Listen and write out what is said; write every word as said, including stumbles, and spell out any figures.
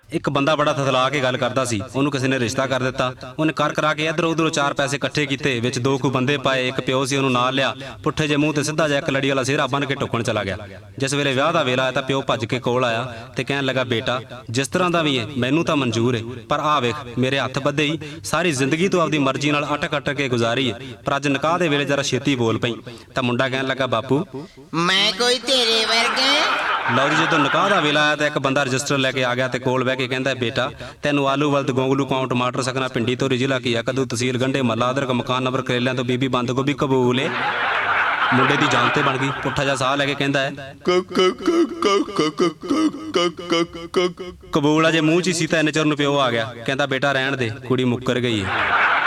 ਇੱਕ ਬੰਦਾ ਬੜਾ ਥਥਲਾ ਕੇ ਗੱਲ ਕਰਦਾ ਸੀ। ਉਹਨੂੰ ਕਿਸੇ ਨੇ ਰਿਸ਼ਤਾ ਕਰ ਦਿੱਤਾ। ਉਹਨੇ ਕਰ ਕਰਾ ਕੇ ਇੱਧਰ ਉੱਧਰੋਂ ਚਾਰ ਪੈਸੇ ਇਕੱਠੇ ਕੀਤੇ, ਵਿੱਚ ਦੋ ਕੁ ਬੰਦੇ ਪਾਏ, ਇੱਕ ਪਿਓ ਸੀ ਉਹਨੂੰ ਨਾਲ ਲਿਆ, ਪੁੱਠੇ ਜਿਹੇ ਮੂੰਹ ਤੇ ਸਿੱਧਾ ਜਿਹਾ ਇੱਕ ਲੜੀ ਵਾਲਾ ਸਿਹਰਾ ਬੰਨ੍ਹ ਕੇ ਟੁੱਕਣ ਚਲਾ ਗਿਆ। ਜਿਸ ਵੇਲੇ ਵਿਆਹ ਦਾ ਵੇਲਾ ਆਇਆ ਤਾਂ ਪਿਓ ਭੱਜ ਕੇ ਕੋਲ ਆਇਆ ਤੇ ਕਹਿਣ ਲੱਗਾ, ਬੇਟਾ ਜਿਸ ਤਰ੍ਹਾਂ ਦਾ ਵੀ ਏ ਮੈਨੂੰ ਤਾਂ ਮਨਜ਼ੂਰ ਏ, ਪਰ ਆਹ ਵੇਖ ਮੇਰੇ ਹੱਥ ਬੱਧੇ ਹੀ ਸਾਰੀ ਜ਼ਿੰਦਗੀ ਤੋਂ ਆਪਦੀ ਮਰਜ਼ੀ ਨਾਲ ਅਟਕ ਅਟਕ ਕੇ ਗੁਜ਼ਾਰੀ ਏ, ਪਰ ਅੱਜ ਨਿਕਾਹ ਦੇ ਵੇਲੇ ਜਰਾ ਛੇਤੀ ਬੋਲ ਪਈ। ਤਾਂ ਮੁੰਡਾ ਕਹਿਣ ਲੱਗਾ, ਬਾਪੂ ਮੈਂ ਕੋਈ ਤੇਰੇ ਵਰਗਾ। ਲਓ ਜੀ, ਜਦੋਂ ਨਿਕਾਹ ਦਾ ਵੇਲਾ ਆਇਆ ਤਾਂ ਇੱਕ ਬੰਦਾ ਰਜਿਸਟਰ ਲੈ ਕੇ ਆ ਗਿਆ ਤੇ ਕੋਲ ਬਹਿ ਕੇ ਕਹਿੰਦਾ, ਬੇਟਾ ਤੈਨੂੰ ਆਲੂ ਵਲਦ ਗੋਂਗਲੂ ਪਾਉ ਟਮਾਟਰ ਸਕਣਾ ਪਿੰਡੀ ਤੋਂ ਜ਼ਿਲ੍ਹਾ ਕੀ ਆ ਕਦੂ ਤਹਿਸੀਲ ਗੰਢੇ ਮਹੱਲਾ ਅਦਰਕ ਮਕਾਨ ਨੰਬਰ ਕਰੇਲਿਆਂ ਤੋਂ ਬੀਬੀ ਬੰਦ ਗੋਭੀ ਕਬੂਲ ਏ। ਮੁੰਡੇ ਦੀ ਜਾਨ ਤੇ ਬਣ ਗਈ। ਪੁੱਠਾ ਜਿਹਾ ਸਾਹ ਲੈ ਕੇ ਕਹਿੰਦਾ ਹੈ, ਕਬੂਲ ਅਜੇ ਮੂੰਹ 'ਚ ਹੀ ਸੀ ਤਾਂ ਇੰਨੇ ਚਿਰ ਨੂੰ ਪਿਓ ਆ ਗਿਆ। ਕਹਿੰਦਾ, ਬੇਟਾ ਰਹਿਣ ਦੇ, ਕੁੜੀ ਮੁੱਕਰ ਗਈ ਏ।